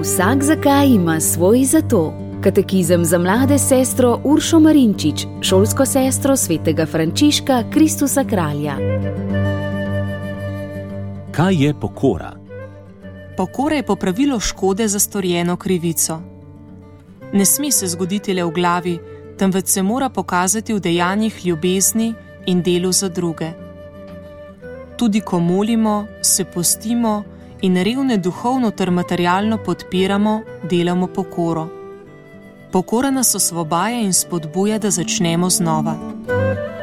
Vsak zakaj ima svoj zato. Katekizem za mlade s sestro Uršo Marinčič, šolsko sestro svetega Frančiška Kristusa Kralja. Kaj je pokora? Pokora je popravilo škode za storjeno krivico. Ne sme se zgoditi le v glavi, temveč se mora pokazati v dejanjih ljubezni in delu za druge. Tudi ko molimo, se postimo in revne duhovno ter materialno podpiramo, delamo pokoro. Pokora nas osvobaja in spodbuja, da začnemo znova.